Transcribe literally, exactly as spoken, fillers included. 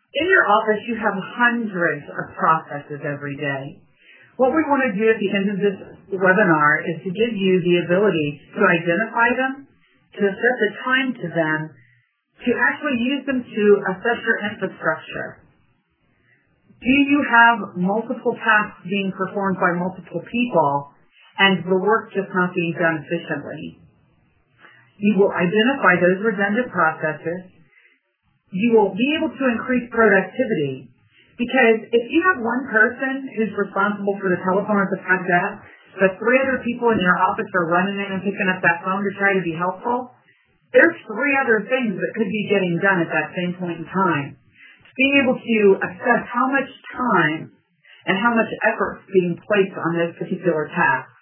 In your office, you have hundreds of processes every day. What we want to do at the end of this webinar is to give you the ability to identify them, to set the time to them, to actually use them to assess your infrastructure. Do you have multiple tasks being performed by multiple people and the work just not being done efficiently? You will identify those redundant processes. You will be able to increase productivity because if you have one person who's responsible for the telephone at the front desk, but three other people in your office are running in and picking up that phone to try to be helpful, there's three other things that could be getting done at that same point in time. Being able to assess how much time and how much effort is being placed on those particular tasks.